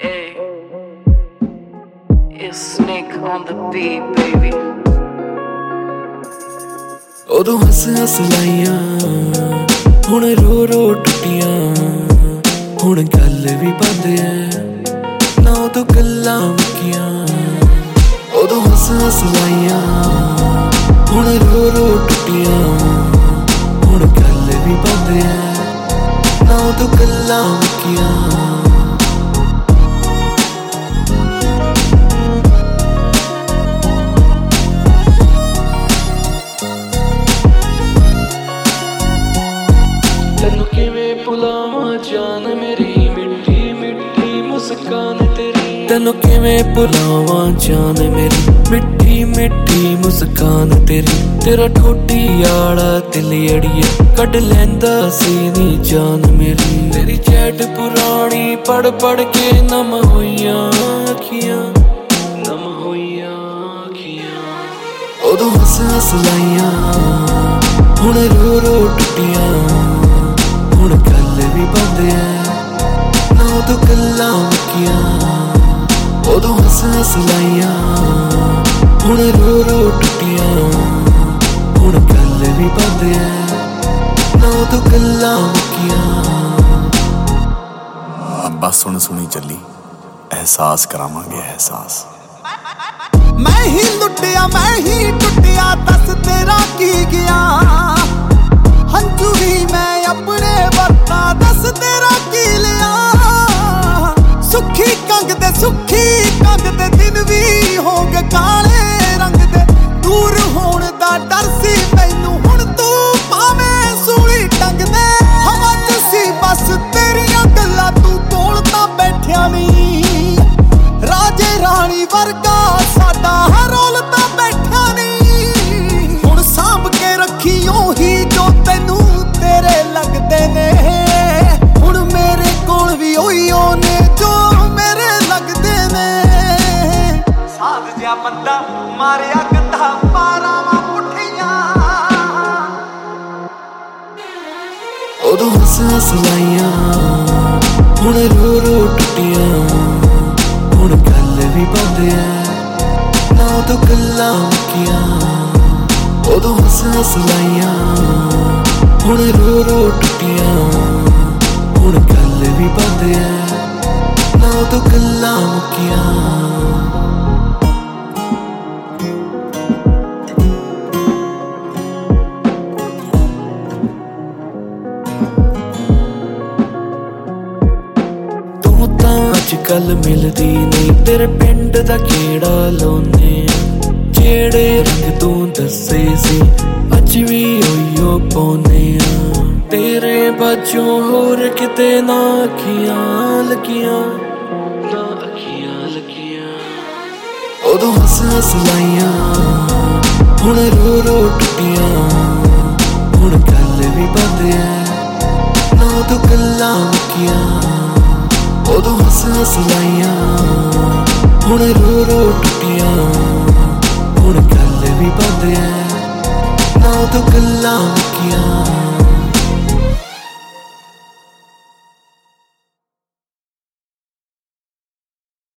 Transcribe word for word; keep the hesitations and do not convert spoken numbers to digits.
Hey, it's Snake on the beat, baby. ਉਦੋਂ ਹੱਸ ਹੱਸ ਲਾਈਆਂ ਹੁਣ ਰੋ ਰੋ ਟੁੱਟੀਆਂ ਹੁਣ ਗੱਲ ਵੀ ਬੰਦ ਐ ਨਾ ਉਦੋਂ ਗੱਲਾਂ ਮੁੱਕੀਆਂ ਉਦੋਂ ਹੱਸ ਹੱਸ ਲਾਈਆਂ ਹੁਣ ਰੋ ਰੋ ਟੁੱਟੀਆਂ ਹੁਣ ਗੱਲ ਵੀ ਬੰਦ ਐ ਨਾ ਉਦੋਂ ਗੱਲਾਂ ਮੁੱਕੀਆਂ ਤੈਨੂੰ ਕਿਵੇਂ ਭੁਲਾਵਾਂ ਜਾਨ ਮੇਰੀ ਮਿੱਠੀ ਮਿੱਠੀ ਮੁਸਕਾਨ ਤੇਰੀ ਤੈਨੂੰ ਕਿਵੇਂ ਭੁਲਾਵਾਂ ਜਾਨ ਮੇਰੀ ਮਿੱਠੀ ਮਿੱਠੀ ਮੁਸਕਾਨ ਤੇਰੀ ਤੇਰਾ ਠੋਡੀ ਆਲਾ ਦਿਲ ਅੜੀਏ ਕੱਢ ਲੈਂਦਾ ਸੀ ਨੀ ਜਾਨ ਮੇਰੀ ਤੇਰੀ ਚੈਟ ਪੁਰਾਣੀ ਪੜ ਪੜ ਕੇ ਨਮ ਹੋਈਆਂ ਅੱਖੀਆਂ ਨਮ ਹੋਈਆਂ ਅੱਖੀਆਂ ਉਦੋਂ ਹੱਸ ਹੱਸ ਲਾਈਆਂ ਹੁਣ ਰੋ ਰੋ ਟੁੱਟੀਆਂ ਹੁਣ ਗੱਲ ਵੀ ਬੰਦ ਐ ਨਾ ਉਦੋਂ ਗੱਲਾਂ ਮੁੱਕੀਆਂ ਉਦੋਂ ਹੱਸ ਹੱਸ ਲਾਈਆਂ ਹੁਣ ਰੋ ਰੋ ਟੁੱਟੀਆਂ ਹੁਣ ਗੱਲ ਵੀ ਬੰਦ ਐ ਨਾ ਉਦੋਂ ਗੱਲਾਂ ਮੁੱਕੀਆਂ ਬਸ ਸੁਣ ਸੁਣੀ ਚੱਲੀ ਅਹਿਸਾਸ ਕਰਾਵਾਂਗੇ ਅਹਿਸਾਸ ਮੈਂ ਹੀ ਲੁੱਟਿਆ ਮੈਂ ਹੀ ਟੁੱਟਿਆ ਦੱਸ ਤੇਰਾ ਕੀ ਗਿਆ ਹੰਝੂ ਵੀ ਮੈਂ ਆਪਣੇ ਵਰਤਾਂ ਦੱਸ ਤੇਰਾ ਕੀ ਲਿਆ ਸੁੱਖੀ ਕੰਗ ਦੇ ਸੁੱਖੀ ਕੰਗ ਦੇ ਦਿਨ ਵੀ ਹੋ ਗਏ ਕਾਲੇ ਰੰਗ ਦੇ ਦੂਰ ਹੋਣ ਦਾ ਡਰ ਸੀ ਮੈਨੂੰ ਹੁਣ ਤੂੰ ਭਾਵੇਂ ਸੂਲੀ ਟੰਗ ਦੇ ਹਵਾ ਚ ਸੀ ਬਸ ਤੇਰੀਆਂ ਗੱਲਾਂ ਤੂੰ ਕੋਲ ਤਾਂ ਬੈਠਿਆ ਨਹੀਂ ਰਾਜੇ ਰਾਣੀ ਵਰਗਾ ਸਾਡਾ ਰੋਲ ਤਾਂ ਬੈਠਾ ਨਹੀਂ ਹੁਣ ਸਾਂਭ ਕੇ ਰੱਖੀ ਉਹੀ ਜੋ ਤੈਨੂੰ ਤੇਰੇ ਲੱਗਦੇ ਨੇ ਹੁਣ ਮੇਰੇ ਕੋਲ ਵੀ ਉਹੀ ਉਹ ਨੇ ਜੋ ਮੇਰੇ ਲੱਗਦੇ ਨੇ ਸਾਧ ਜਿਹਾ ਬੰਦਾ ਮਾਰਿਆ ਗੰਦਾ ਪਾਰਾਵਾਂ ਪੁੱਠੀਆਂ ਉਦੋਂ ਹੱਸ ਹੱਸ ਲਾਈਆਂ ਹੁਣ ਰੋ ਰੋ ਟੁੱਟੀਆਂ ਹੁਣ ਗੱਲ ਵੀ ਬੰਦ ਐ ਨਾ ਉਦੋਂ ਗੱਲਾਂ ਮੁੱਕੀਆਂ ਉਦੋਂ ਹੱਸ ਹੱਸ ਲਾਈਆਂ ਹੁਣ ਰੋ ਰੋ ਟੁੱਟੀਆਂ ਹੁਣ ਗੱਲ ਵੀ ਬੰਦ ਐ ਨਾ ਉਦੋਂ ਗੱਲਾਂ ਮੁੱਕੀਆਂ ਅੱਜ ਕੱਲ ਮਿਲਦੀ ਨਹੀਂ ਤੇਰੇ ਪਿੰਡ ਦਾ ਕਿਹੜਾ ਲਾਉਨੇ ਜਿਹੜੇ ਰੰਗ ਤੂੰ ਦੱਸੇ ਸੀ ਅੱਜ ਵੀ ਉਹੀਓ ਪਾਉਨੇ ਆ ਤੇਰੇ ਬਾਝੋਂ ਹੋਰ ਕਿਤੇ ਨਾ ਅੱਖੀਆਂ ਲੱਗੀਆਂ ਨਾ ਅੱਖੀਆਂ ਲੱਗੀਆਂ ਉਦੋਂ ਹੱਸ ਹੱਸ ਲਾਈਆਂ ਹੁਣ ਰੋ ਰੋ ਟੁੱਟੀਆਂ ਹੁਣ ਗੱਲ ਵੀ ਬੰਦ ਐ ਨਾ ਉਦੋਂ ਗੱਲਾਂ ਮੁੱਕੀਆਂ ਉਦੋਂ ਹੱਸ ਹੱਸ ਲਾਈਆਂ ਹੁਣ ਰੋ ਰੋ ਟੁੱਟੀਆਂ